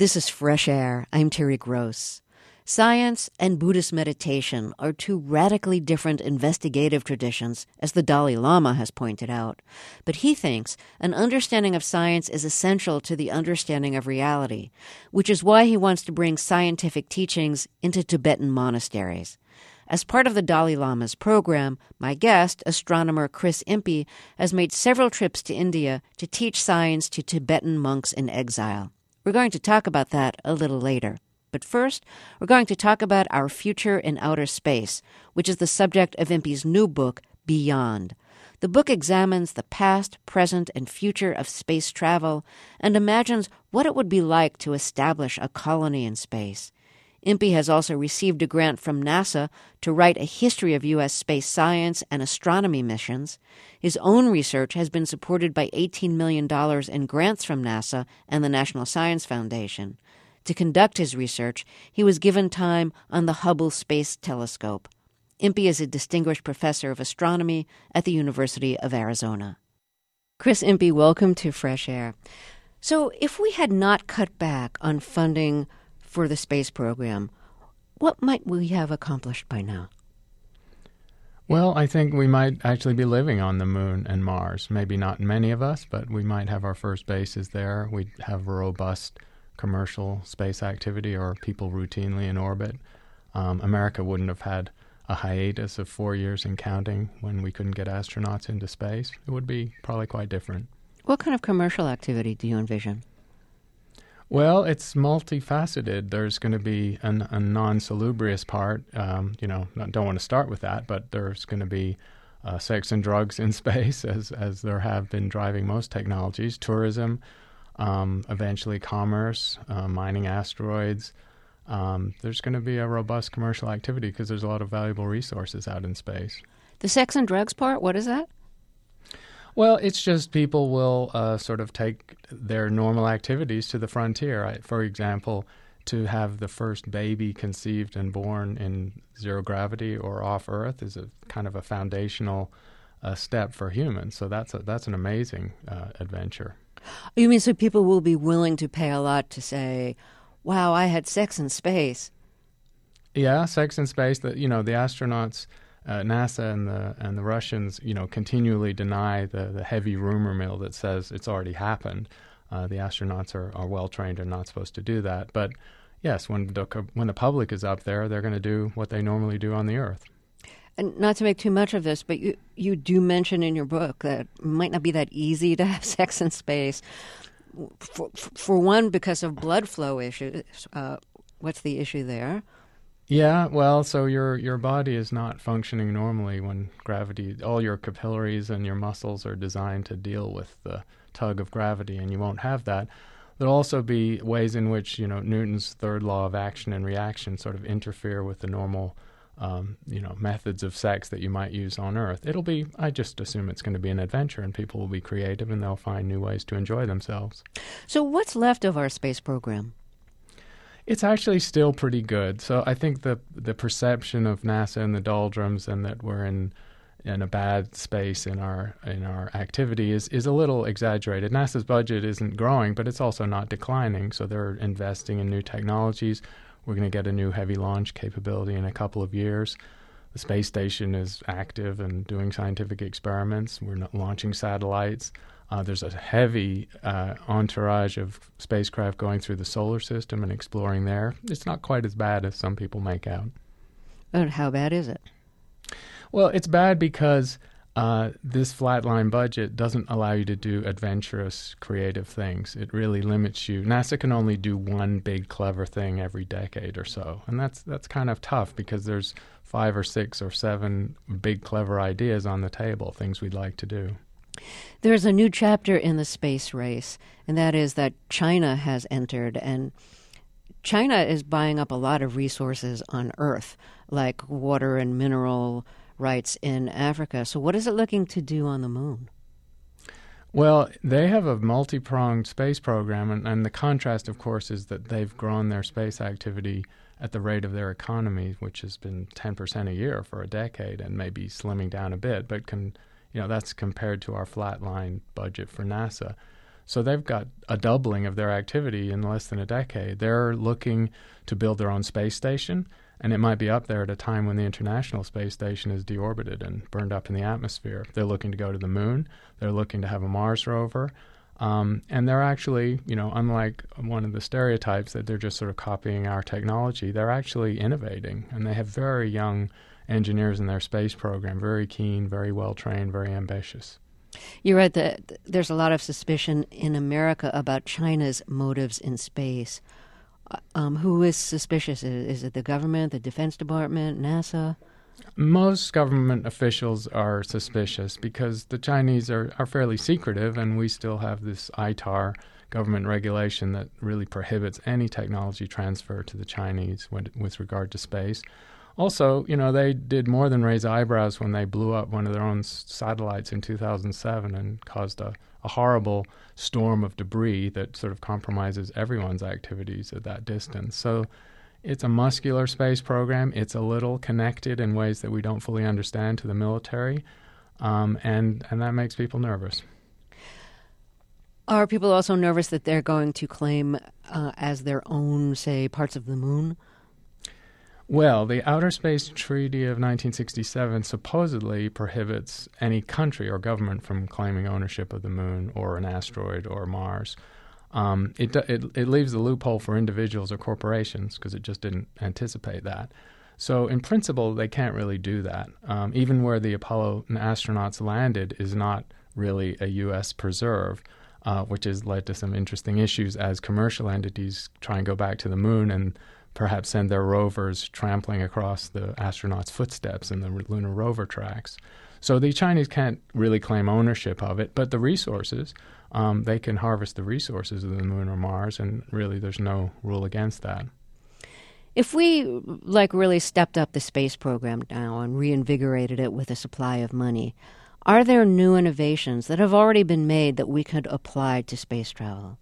This is Fresh Air. I'm Terry Gross. Science and Buddhist meditation are two radically different investigative traditions, as the Dalai Lama has pointed out. But he thinks an understanding of science is essential to the understanding of reality, which is why he wants to bring scientific teachings into Tibetan monasteries. As part of the Dalai Lama's program, my guest, astronomer Chris Impey, has made several trips to India to teach science to Tibetan monks in exile. We're going to talk about that a little later. But first, we're going to talk about our future in outer space, which is the subject of Impey's new book, Beyond. The book examines the past, present, and future of space travel and imagines what it would be like to establish a colony in space. Impey has also received a grant from NASA to write a history of U.S. space science and astronomy missions. His own research has been supported by $18 million in grants from NASA and the National Science Foundation. To conduct his research, he was given time on the Hubble Space Telescope. Impey is a distinguished professor of astronomy at the University of Arizona. Chris Impey, welcome to Fresh Air. So if we had not cut back on funding for the space program, what might we have accomplished by now? Well, I think we might actually be living on the moon and Mars. Maybe not many of us, but we might have our first bases there. We'd have a robust commercial space activity or people routinely in orbit. America wouldn't have had a hiatus of 4 years and counting when we couldn't get astronauts into space. It would be probably quite different. What kind of commercial activity do you envision? Well, it's multifaceted. There's going to be a non-salubrious part. Don't want to start with that, but there's going to be sex and drugs in space, as there have been driving most technologies, tourism, eventually commerce, mining asteroids. There's going to be a robust commercial activity because there's a lot of valuable resources out in space. The sex and drugs part, what is that? Well, it's just people will sort of take their normal activities to the frontier. Right? For example, to have the first baby conceived and born in zero gravity or off Earth is a kind of a foundational step for humans. So that's an amazing adventure. You mean so people will be willing to pay a lot to say, wow, I had sex in space? Yeah, sex in space. The astronauts, NASA and the Russians, continually deny the heavy rumor mill that says it's already happened. The astronauts are well trained and not supposed to do that. But yes, when the public is up there, they're going to do what they normally do on the Earth. And not to make too much of this, but you do mention in your book that it might not be that easy to have sex in space. For one, because of blood flow issues. What's the issue there? Yeah, well, so your body is not functioning normally when gravity, all your capillaries and your muscles are designed to deal with the tug of gravity, and you won't have that. There'll also be ways in which, Newton's third law of action and reaction sort of interfere with the normal methods of sex that you might use on Earth. I just assume it's going to be an adventure and people will be creative and they'll find new ways to enjoy themselves. So what's left of our space program? It's actually still pretty good. So I think the perception of NASA and the doldrums and that we're in a bad space in our activity is a little exaggerated. NASA's budget isn't growing, but it's also not declining. So they're investing in new technologies. We're going to get a new heavy launch capability in a couple of years. The space station is active and doing scientific experiments. We're not launching satellites. There's a heavy entourage of spacecraft going through the solar system and exploring there. It's not quite as bad as some people make out. But how bad is it? Well, it's bad because this flatline budget doesn't allow you to do adventurous, creative things. It really limits you. NASA can only do one big, clever thing every decade or so, and that's kind of tough because there's 5 or 6 or 7 big, clever ideas on the table, things we'd like to do. There's a new chapter in the space race, and that is that China has entered, and China is buying up a lot of resources on Earth, like water and mineral rights in Africa. So what is it looking to do on the moon? Well, they have a multi-pronged space program, and the contrast, of course, is that they've grown their space activity at the rate of their economy, which has been 10% a year for a decade and maybe slimming down a bit, but that's compared to our flatline budget for NASA. So they've got a doubling of their activity in less than a decade. They're looking to build their own space station, and it might be up there at a time when the International Space Station is deorbited and burned up in the atmosphere. They're looking to go to the moon. They're looking to have a Mars rover. And they're actually, unlike one of the stereotypes that they're just sort of copying our technology, they're actually innovating. And they have very young engineers in their space program, very keen, very well-trained, very ambitious. You're right that there's a lot of suspicion in America about China's motives in space. Who is suspicious? Is it the government, the Defense Department, NASA? Most government officials are suspicious because the Chinese are fairly secretive, and we still have this ITAR government regulation that really prohibits any technology transfer to the Chinese with regard to space. Also, they did more than raise eyebrows when they blew up one of their own satellites in 2007 and caused a horrible storm of debris that sort of compromises everyone's activities at that distance. So it's a muscular space program. It's a little connected in ways that we don't fully understand to the military, and that makes people nervous. Are people also nervous that they're going to claim as their own, say, parts of the moon? Well, the Outer Space Treaty of 1967 supposedly prohibits any country or government from claiming ownership of the moon or an asteroid or Mars. It leaves the loophole for individuals or corporations because it just didn't anticipate that. So in principle, they can't really do that. Even where the Apollo astronauts landed is not really a U.S. preserve, which has led to some interesting issues as commercial entities try and go back to the moon and perhaps send their rovers trampling across the astronauts' footsteps in the lunar rover tracks. So the Chinese can't really claim ownership of it, but the resources, they can harvest the resources of the moon or Mars, and really there's no rule against that. If we, really stepped up the space program now and reinvigorated it with a supply of money, are there new innovations that have already been made that we could apply to space travel?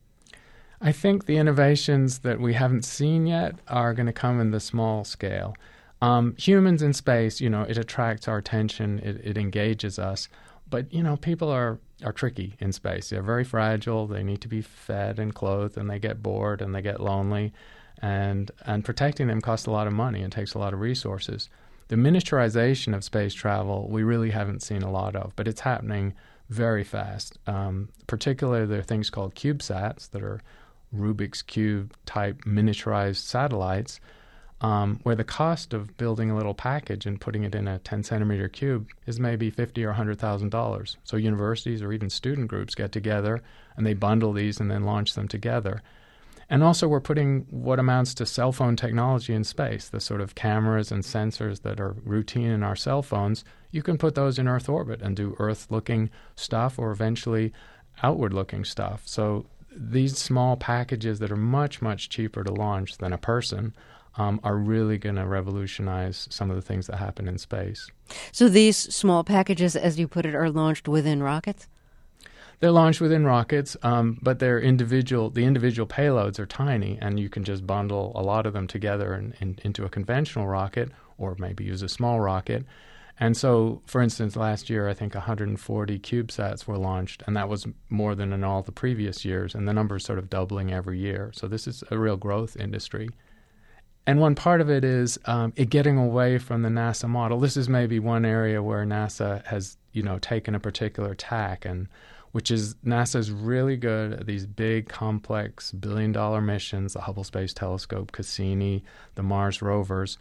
I think the innovations that we haven't seen yet are going to come in the small scale. Humans in space, it attracts our attention, it engages us. But, people are tricky in space. They're very fragile. They need to be fed and clothed, and they get bored and they get lonely. And protecting them costs a lot of money and takes a lot of resources. The miniaturization of space travel we really haven't seen a lot of, but it's happening very fast. Particularly, there are things called CubeSats that are Rubik's Cube type miniaturized satellites, where the cost of building a little package and putting it in a 10-centimeter cube is maybe $50,000 or $100,000. So universities or even student groups get together and they bundle these and then launch them together. And also we're putting what amounts to cell phone technology in space, the sort of cameras and sensors that are routine in our cell phones. You can put those in Earth orbit and do Earth-looking stuff or eventually outward-looking stuff. So these small packages that are much, much cheaper to launch than a person are really going to revolutionize some of the things that happen in space. So these small packages, as you put it, are launched within rockets? They're launched within rockets, but the individual payloads are tiny, and you can just bundle a lot of them together into a conventional rocket or maybe use a small rocket. And so, for instance, last year, I think 140 CubeSats were launched, and that was more than in all the previous years, and the number is sort of doubling every year. So this is a real growth industry. And one part of it is it getting away from the NASA model. This is maybe one area where NASA has, taken a particular tack, and which is NASA's really good at these big, complex, billion-dollar missions, the Hubble Space Telescope, Cassini, the Mars rovers.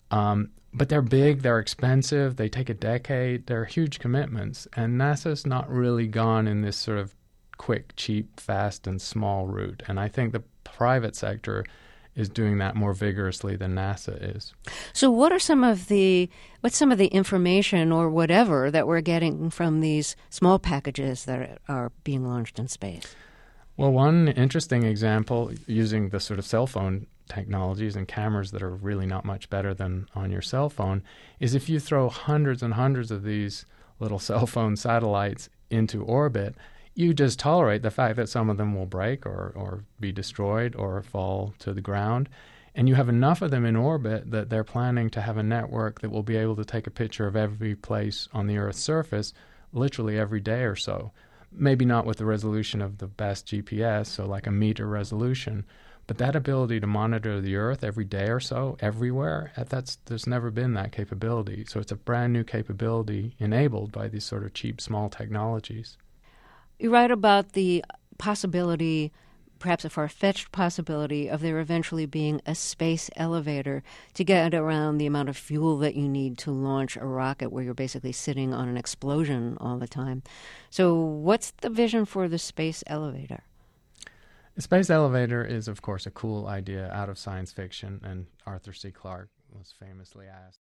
But they're big, they're expensive, they take a decade, they're huge commitments. And NASA's not really gone in this sort of quick, cheap, fast, and small route. And I think the private sector is doing that more vigorously than NASA is. So what's some of the information or whatever that we're getting from these small packages that are being launched in space? Well, one interesting example, using the sort of cell phone technologies and cameras that are really not much better than on your cell phone, is if you throw hundreds and hundreds of these little cell phone satellites into orbit, you just tolerate the fact that some of them will break or be destroyed or fall to the ground. And you have enough of them in orbit that they're planning to have a network that will be able to take a picture of every place on the Earth's surface literally every day or so. maybe not with the resolution of the best GPS, so like a meter resolution, but that ability to monitor the Earth every day or so, everywhere, there's never been that capability. So it's a brand new capability enabled by these sort of cheap, small technologies. You write about the possibility, perhaps a far-fetched possibility, of there eventually being a space elevator to get around the amount of fuel that you need to launch a rocket where you're basically sitting on an explosion all the time. So what's the vision for the space elevator? The space elevator is, of course, a cool idea out of science fiction, and Arthur C. Clarke was famously asked